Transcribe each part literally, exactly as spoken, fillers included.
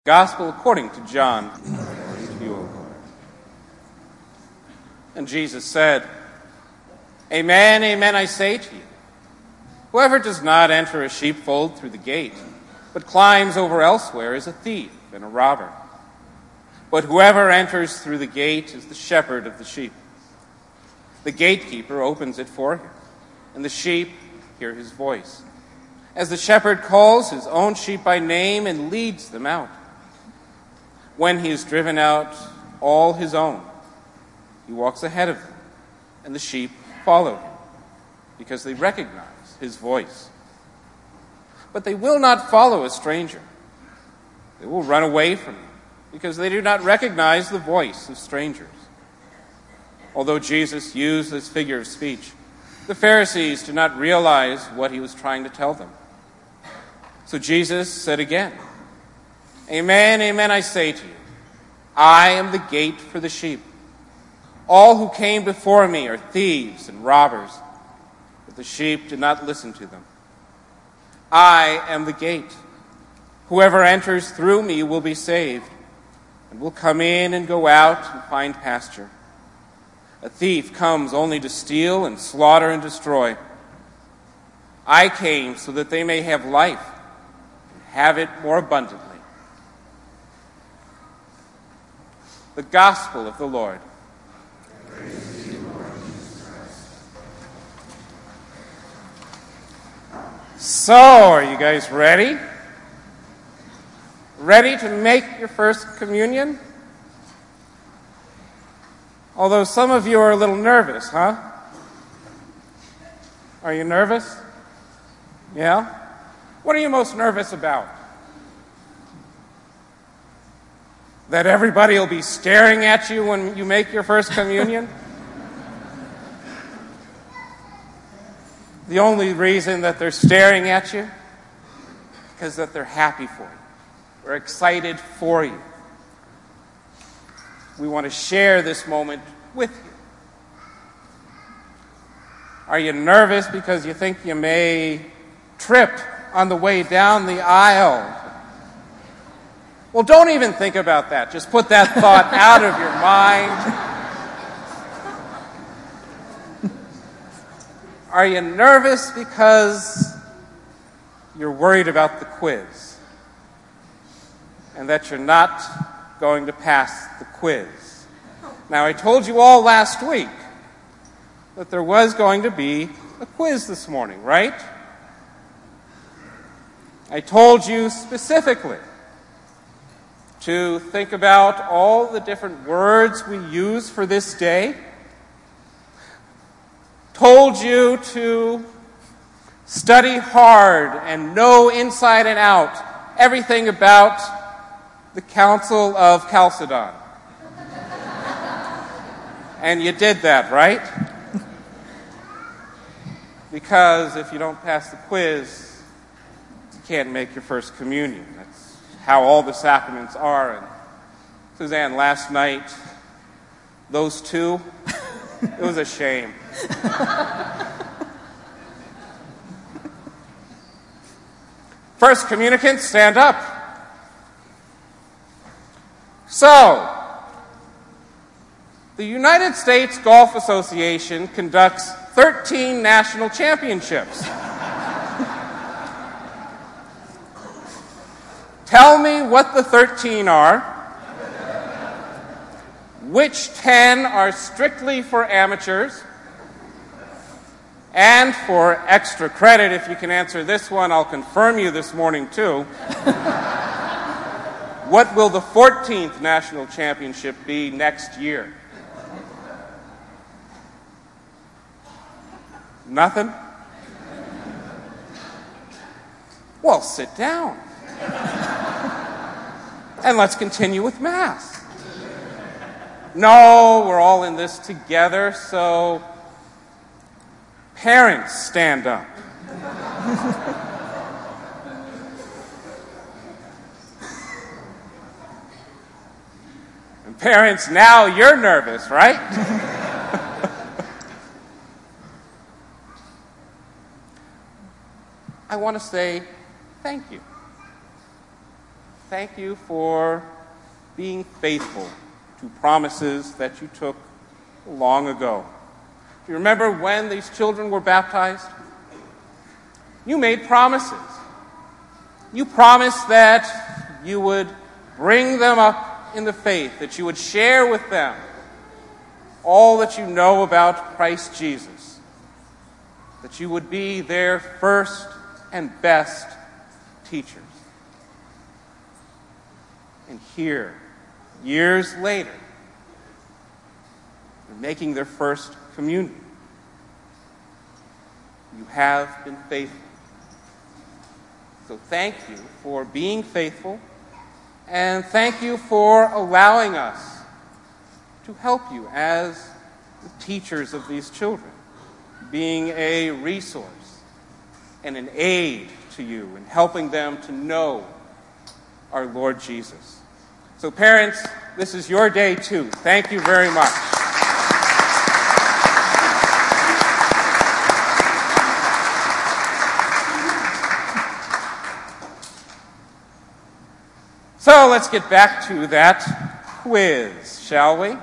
Gospel according to John. Glory to you, O Lord. And Jesus said, Amen, amen, I say to you, whoever does not enter a sheepfold through the gate, but climbs over elsewhere, is a thief and a robber. But whoever enters through the gate is the shepherd of the sheep. The gatekeeper opens it for him, and the sheep hear his voice, as the shepherd calls his own sheep by name and leads them out. When he has driven out all his own, he walks ahead of them, and the sheep follow him, because they recognize his voice. But they will not follow a stranger. They will run away from him, because they do not recognize the voice of strangers. Although Jesus used this figure of speech, the Pharisees did not realize what he was trying to tell them. So Jesus said again, Amen, amen, I say to you, I am the gate for the sheep. All who came before me are thieves and robbers, but the sheep did not listen to them. I am the gate. Whoever enters through me will be saved, and will come in and go out and find pasture. A thief comes only to steal and slaughter and destroy. I came so that they may have life, and have it more abundantly. The Gospel of the Lord. Praise to you, Lord Jesus Christ. So, are you guys ready? Ready to make your first communion? Although some of you are a little nervous, huh? Are you nervous? Yeah? What are you most nervous about? That everybody will be staring at you when you make your first communion? The only reason that they're staring at you is because that they're happy for you. We're excited for you. We want to share this moment with you. Are you nervous because you think you may trip on the way down the aisle? Well, don't even think about that. Just put that thought out of your mind. Are you nervous because you're worried about the quiz and that you're not going to pass the quiz? Now, I told you all last week that there was going to be a quiz this morning, right? I told you specifically to think about all the different words we use for this day. Told you to study hard and know inside and out everything about the Council of Chalcedon. And you did that, right? Because if you don't pass the quiz, you can't make your first communion. That's how all the sacraments are. And Suzanne, last night, those two, it was a shame. First communicants, stand up. So, the United States Golf Association conducts thirteen national championships. Tell me what the thirteen are. Which ten are strictly for amateurs? And for extra credit, if you can answer this one, I'll confirm you this morning too. What will the fourteenth national championship be next year? Nothing? Well, sit down. And let's continue with Mass. No, we're all in this together, so parents, stand up. And parents, now you're nervous, right? I want to say thank you. thank you for being faithful to promises that you took long ago. Do you remember when these children were baptized? You made promises. You promised that you would bring them up in the faith, that you would share with them all that you know about Christ Jesus, that you would be their first and best teachers. And here, years later, they're making their first communion. You have been faithful. So thank you for being faithful, and thank you for allowing us to help you as the teachers of these children, being a resource and an aid to you in helping them to know our Lord Jesus. So parents, this is your day too. Thank you very much. So let's get back to that quiz, shall we?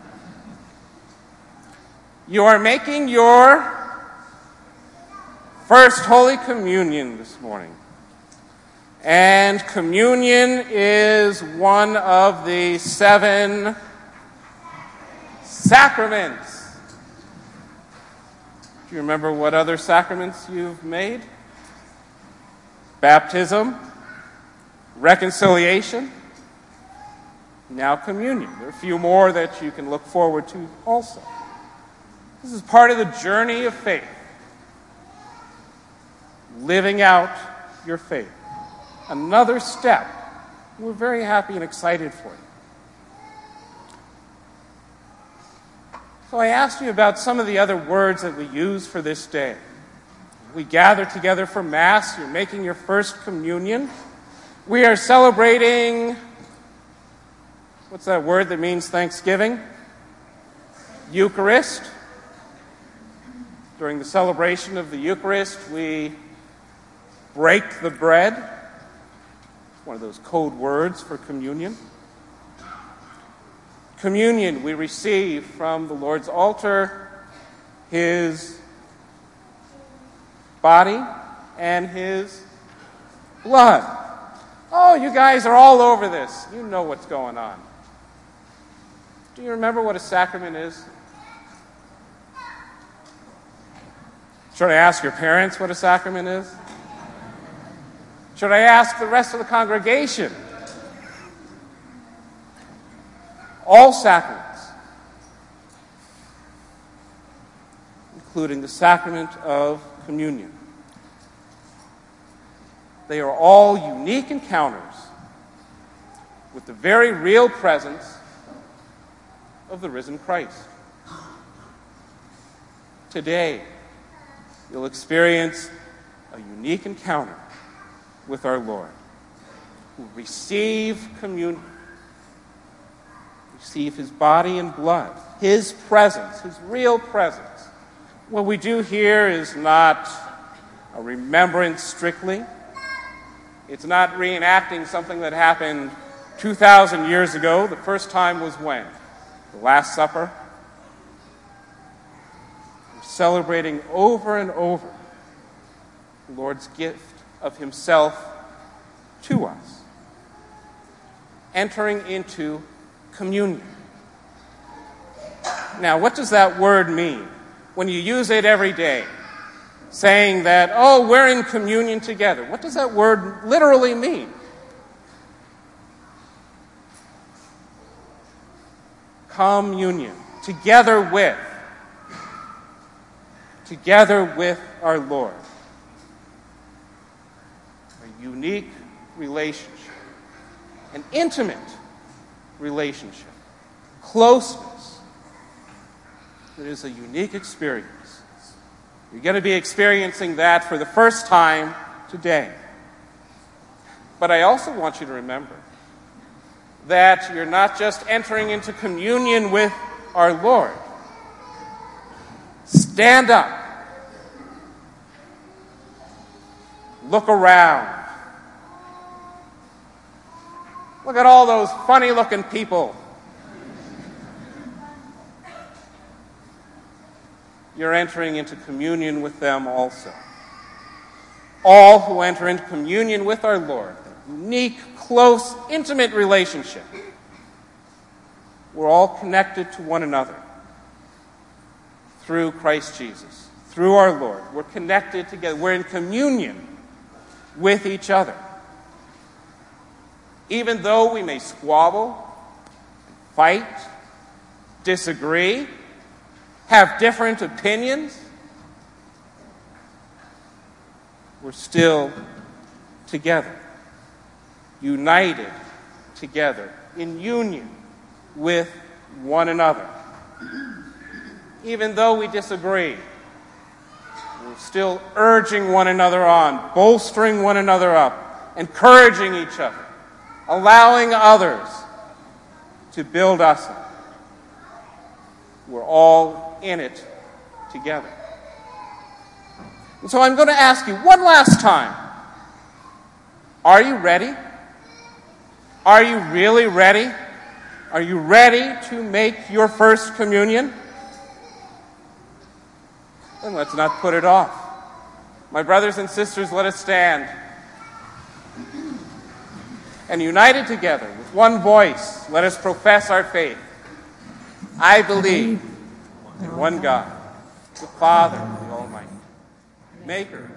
You are making your first Holy Communion this morning. And communion is one of the seven sacraments. Do you remember what other sacraments you've made? Baptism, reconciliation, now communion. There are a few more that you can look forward to also. This is part of the journey of faith. Living out your faith. Another step. We're very happy and excited for you. So I asked you about some of the other words that we use for this day. We gather together for Mass. You're making your first communion. We are celebrating, what's that word that means Thanksgiving? Eucharist. During the celebration of the Eucharist, we break the bread. One of those code words for communion. Communion, we receive from the Lord's altar His body and His blood. Oh, you guys are all over this. You know what's going on. Do you remember what a sacrament is? Should I ask your parents what a sacrament is? Should I ask the rest of the congregation? All sacraments, including the sacrament of communion. They are all unique encounters with the very real presence of the risen Christ. Today, you'll experience a unique encounter with our Lord, who receive communion, receive His body and blood, His presence, His real presence. What we do here is not a remembrance strictly. It's not reenacting something that happened two thousand years ago. The first time was when? The Last Supper. We're celebrating over and over the Lord's gift of Himself to us. Entering into communion. Now, what does that word mean? When you use it every day, saying that, oh, we're in communion together. What does that word literally mean? Communion. Together with. Together with our Lord. A unique relationship. An intimate relationship. Closeness. It is a unique experience. You're going to be experiencing that for the first time today. But I also want you to remember that you're not just entering into communion with our Lord. Stand up. Look around. Look at all those funny-looking people. You're entering into communion with them also. All who enter into communion with our Lord, a unique, close, intimate relationship, we're all connected to one another through Christ Jesus, through our Lord. We're connected together. We're in communion with each other. Even though we may squabble, fight, disagree, have different opinions, we're still together, united together, in union with one another. Even though we disagree, we're still urging one another on, bolstering one another up, encouraging each other, allowing others to build us up. We're all in it together. And so I'm going to ask you one last time, are you ready? Are you really ready? Are you ready to make your first communion? Then let's not put it off. My brothers and sisters, let us stand. And united together with one voice, let us profess our faith. I believe in one God, the Father, the Almighty, maker